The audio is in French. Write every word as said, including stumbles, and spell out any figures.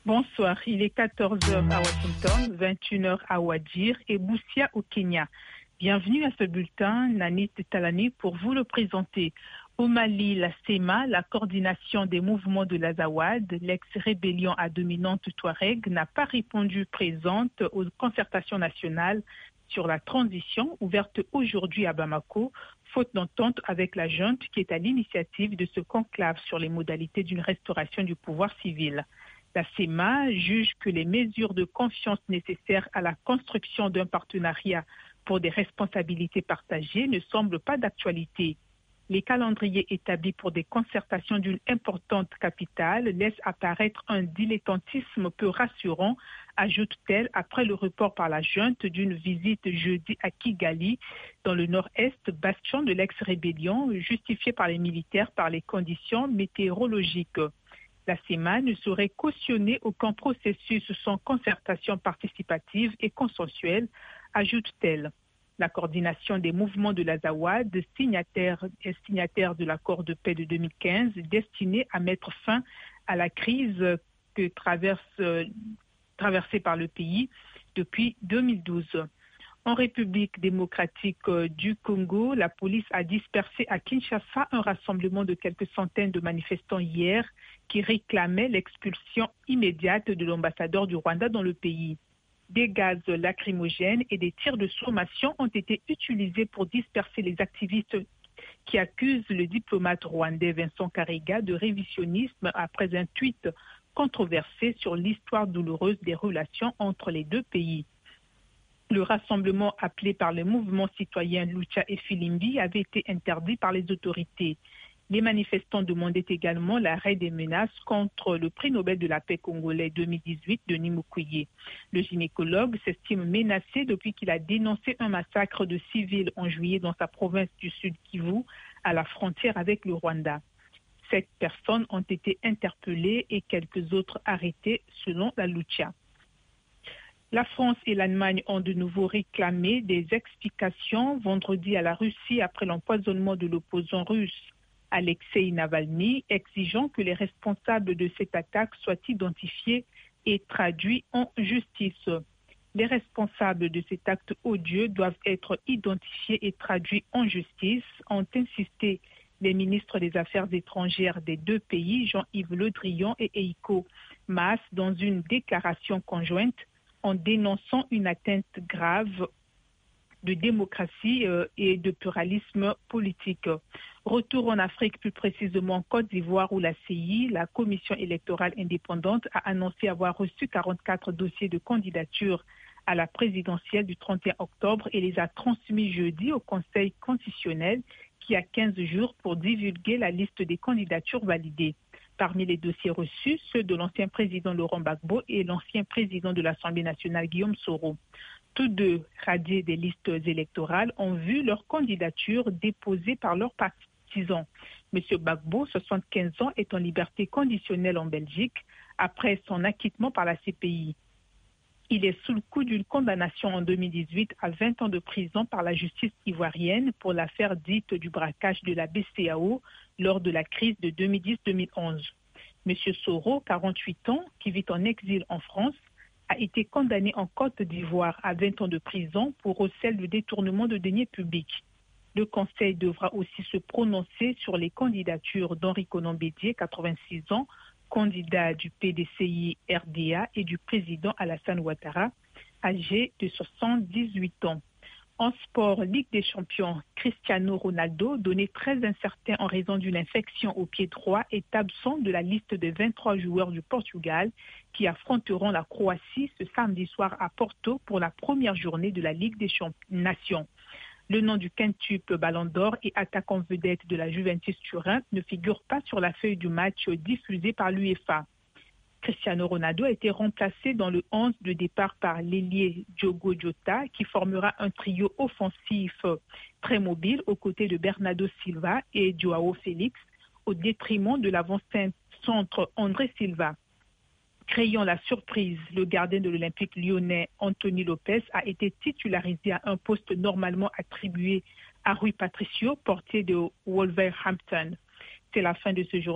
Bonsoir, il est quatorze heures à Washington, vingt et une heures à Wajir et Boussia au Kenya. Bienvenue à ce bulletin, Nanit Talani, pour vous le présenter. Au Mali, la C E M A, la coordination des mouvements de l'Azawad, l'ex-rébellion à dominante Touareg, n'a pas répondu présente aux concertations nationales sur la transition ouverte aujourd'hui à Bamako, faute d'entente avec la junte qui est à l'initiative de ce conclave sur les modalités d'une restauration du pouvoir civil. La C E M A juge que les mesures de confiance nécessaires à la construction d'un partenariat pour des responsabilités partagées ne semblent pas d'actualité. Les calendriers établis pour des concertations d'une importante capitale laissent apparaître un dilettantisme peu rassurant, ajoute-t-elle après le report par la junte d'une visite jeudi à Kigali, dans le nord-est, bastion de l'ex-rébellion, justifiée par les militaires par les conditions météorologiques. La C E M A ne saurait cautionner aucun processus sans concertation participative et consensuelle, ajoute-t-elle. La coordination des mouvements de l'Azawad, signataire, signataire de l'accord de paix de deux mille quinze, destiné à mettre fin à la crise que traverse, euh, traversée par le pays depuis deux mille douze. En République démocratique du Congo, la police a dispersé à Kinshasa un rassemblement de quelques centaines de manifestants hier qui réclamaient l'expulsion immédiate de l'ambassadeur du Rwanda dans le pays. Des gaz lacrymogènes et des tirs de sommation ont été utilisés pour disperser les activistes qui accusent le diplomate rwandais Vincent Karega de révisionnisme après un tweet controversé sur l'histoire douloureuse des relations entre les deux pays. Le rassemblement appelé par le mouvement citoyen Lucha et Filimbi avait été interdit par les autorités. Les manifestants demandaient également l'arrêt des menaces contre le prix Nobel de la paix congolais deux mille dix-huit, Denis Mukwege. Le gynécologue s'estime menacé depuis qu'il a dénoncé un massacre de civils en juillet dans sa province du Sud Kivu, à la frontière avec le Rwanda. Sept personnes ont été interpellées et quelques autres arrêtées selon la Lucha. La France et l'Allemagne ont de nouveau réclamé des explications vendredi à la Russie après l'empoisonnement de l'opposant russe Alexei Navalny, exigeant que les responsables de cette attaque soient identifiés et traduits en justice. Les responsables de cet acte odieux doivent être identifiés et traduits en justice, ont insisté les ministres des Affaires étrangères des deux pays, Jean-Yves Le Drian et Heiko Maas, dans une déclaration conjointe, en dénonçant une atteinte grave de démocratie et de pluralisme politique. Retour en Afrique, plus précisément en Côte d'Ivoire, où la C I I, la Commission électorale indépendante, a annoncé avoir reçu quarante-quatre dossiers de candidature à la présidentielle du trente et un octobre et les a transmis jeudi au Conseil constitutionnel qui a quinze jours pour divulguer la liste des candidatures validées. Parmi les dossiers reçus, ceux de l'ancien président Laurent Gbagbo et l'ancien président de l'Assemblée nationale Guillaume Soro. Tous deux, radiés des listes électorales, ont vu leur candidature déposée par leurs partisans. M. Gbagbo, soixante-quinze ans, est en liberté conditionnelle en Belgique après son acquittement par la C P I. Il est sous le coup d'une condamnation en deux mille dix-huit à vingt ans de prison par la justice ivoirienne pour l'affaire dite du braquage de la B C A O lors de la crise de deux mille dix deux mille onze. M. Soro, quarante-huit ans, qui vit en exil en France, a été condamné en Côte d'Ivoire à vingt ans de prison pour recel de détournement de deniers publics. Le Conseil devra aussi se prononcer sur les candidatures d'Henri Konan Bédié, quatre-vingt-six ans, candidat du P D C I R D A, et du président Alassane Ouattara, âgé de soixante-dix-huit ans. En sport, Ligue des champions, Cristiano Ronaldo, donné très incertain en raison d'une infection au pied droit, est absent de la liste des vingt-trois joueurs du Portugal qui affronteront la Croatie ce samedi soir à Porto pour la première journée de la Ligue des Nations. Le nom du quintuple Ballon d'Or et attaquant vedette de la Juventus Turin ne figure pas sur la feuille du match diffusé par l'UEFA. Cristiano Ronaldo a été remplacé dans le onze de départ par l'ailier Diogo Jota, qui formera un trio offensif très mobile aux côtés de Bernardo Silva et Joao Félix, au détriment de l'avant-centre André Silva. Créant la surprise, le gardien de l'Olympique lyonnais Anthony Lopez a été titularisé à un poste normalement attribué à Rui Patricio, portier de Wolverhampton. C'est la fin de ce journal.